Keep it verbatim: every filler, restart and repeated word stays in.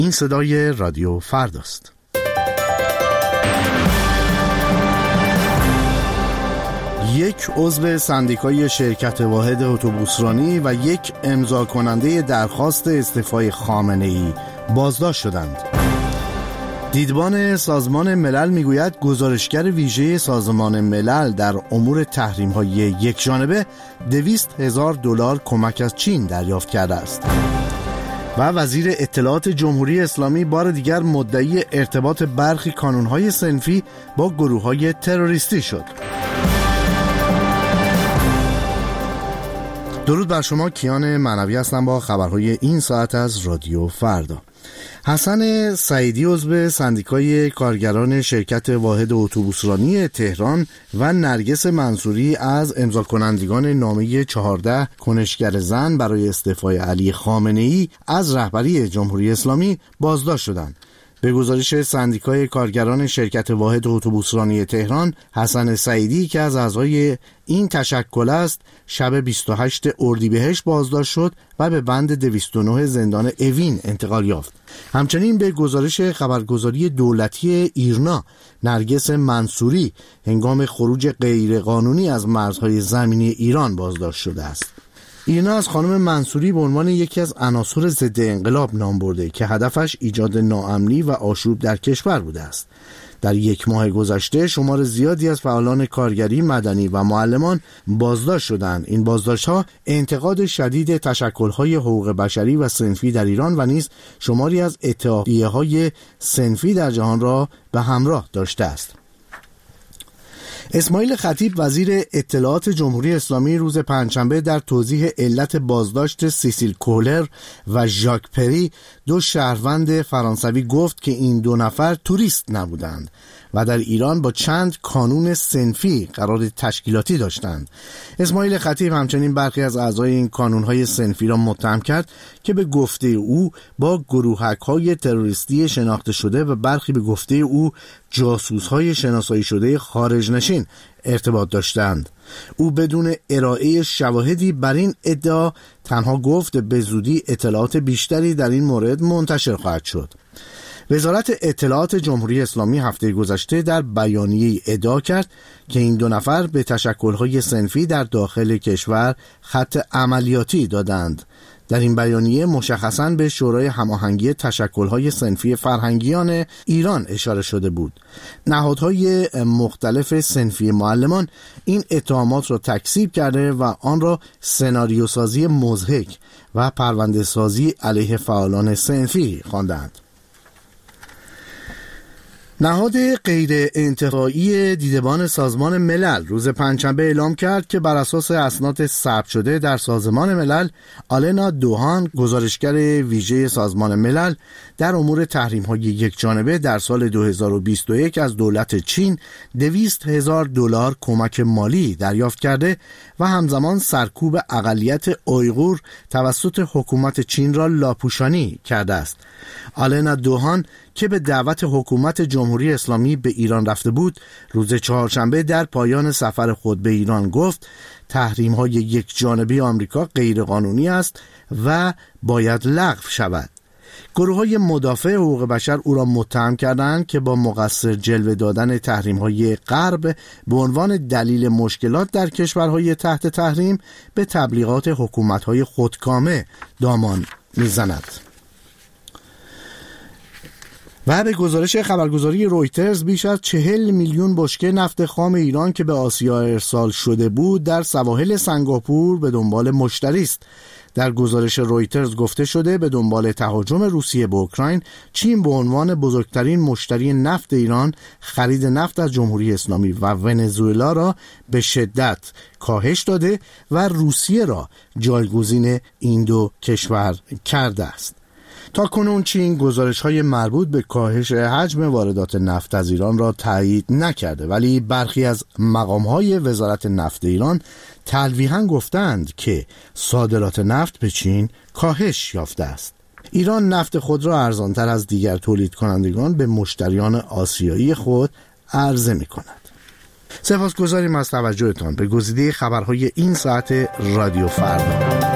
این صدای رادیو فرداست. یک عضو سندیکای شرکت واحد اتوبوسرانی و یک امضا کننده درخواست استعفای خامنه‌ای بازداشت شدند. دیدبان سازمان ملل میگوید گزارشگر ویژه سازمان ملل در امور تحریم‌های یکجانبه دویست هزار دلار کمک از چین دریافت کرده است. و وزیر اطلاعات جمهوری اسلامی بار دیگر مدعی ارتباط برخی کانون‌های صنفی با گروه‌های تروریستی شد. درود بر شما، کیان معنوی هستم با خبرهای این ساعت از رادیو فردا. حسن سعیدی عضو سندیکای کارگران شرکت واحد اتوبوسرانی تهران و نرگس منصوری از امضا کنندگان نامه چهارده کنشگر زن برای استعفای علی خامنه‌ای از رهبری جمهوری اسلامی بازداشت شدند. به گزارش سندیکای کارگران شرکت واحد اتوبوسرانی تهران، حسن سعیدی که از اعضای این تشکل است، شب بیست و هشتم اردیبهشت بازداشت شد و به بند دویست و نه زندان اوین انتقال یافت. همچنین به گزارش خبرگزاری دولتی ایرنا، نرگس منصوری هنگام خروج غیرقانونی از مرزهای زمینی ایران بازداشت شده است. ایرنا از خانم منصوری به عنوان یکی از عناصر ضد انقلاب نام برده که هدفش ایجاد ناامنی و آشوب در کشور بوده است. در یک ماه گذشته شمار زیادی از فعالان کارگری، مدنی و معلمان بازداشت شدند. این بازداشت‌ها انتقاد شدید تشکل‌های حقوق بشری و صنفی در ایران و نیز شماری از اتحادیه‌های صنفی در جهان را به همراه داشته است. اسماعیل خطیب وزیر اطلاعات جمهوری اسلامی روز پنجشنبه در توضیح علت بازداشت سیسیل کولر و ژاک پری، دو شهروند فرانسوی، گفت که این دو نفر توریست نبودند و در ایران با چند کانون صنفی قرار تشکیلاتی داشتند. اسماعیل خطیب همچنین برخی از اعضای این کانون‌های صنفی را متهم کرد که به گفته او با گروهک‌های تروریستی شناخته شده و برخی به گفته او جاسوس‌های شناسایی شده خارج نشین ارتباط داشتند. او بدون ارائه شواهدی بر این ادعا تنها گفت به زودی اطلاعات بیشتری در این مورد منتشر خواهد شد. وزارت اطلاعات جمهوری اسلامی هفته گذشته در بیانیه‌ای ادعا کرد که این دو نفر به تشکل‌های صنفی در داخل کشور خط عملیاتی دادند. در این بیانیه مشخصاً به شورای هماهنگی تشکل‌های صنفی فرهنگیان ایران اشاره شده بود. نهادهای مختلف صنفی معلمان این اتهامات را تکذیب کرده و آن را سناریوسازی مضحک و پرونده سازی علیه فعالان صنفی خواندند. نهاد غیر انتفاعی دیدبان سازمان ملل روز پنجشنبه اعلام کرد که بر اساس اسناد ثبت شده در سازمان ملل، آلنا دوهان، گزارشگر ویژه سازمان ملل در امور تحریم‌های یکجانبه، در سال دو هزار و بیست و یک از دولت چین دویست هزار دلار کمک مالی دریافت کرده و همزمان سرکوب اقلیت اویغور توسط حکومت چین را لاپوشانی کرده است. آلنا دوهان که به دعوت حکومت جمهوری اسلامی به ایران رفته بود، روز چهارشنبه در پایان سفر خود به ایران گفت تحریم‌های یکجانبه آمریکا غیرقانونی است و باید لغو شود. گروه‌های مدافع حقوق بشر او را متهم کردند که با مقصر جلوه دادن تحریم‌های غرب به عنوان دلیل مشکلات در کشورهای تحت تحریم به تبلیغات حکومت‌های خودکامه دامان می‌زند. و به گزارش خبرگزاری رویترز بیش از چهل میلیون بشکه نفت خام ایران که به آسیا ارسال شده بود در سواحل سنگاپور به دنبال مشتری است. در گزارش رویترز گفته شده به دنبال تهاجم روسیه به اوکراین، چین به عنوان بزرگترین مشتری نفت ایران خرید نفت از جمهوری اسلامی و ونزوئلا را به شدت کاهش داده و روسیه را جایگزین این دو کشور کرده است. تا کنون چین گزارش‌های مربوط به کاهش حجم واردات نفت از ایران را تایید نکرده، ولی برخی از مقام‌های وزارت نفت ایران تلویحاً گفتند که صادرات نفت به چین کاهش یافته است. ایران نفت خود را ارزان‌تر از دیگر تولید کنندگان به مشتریان آسیایی خود عرضه می‌کند. سپاسگزاریم از توجهتان به گزیده خبرهای این ساعت رادیو فردا.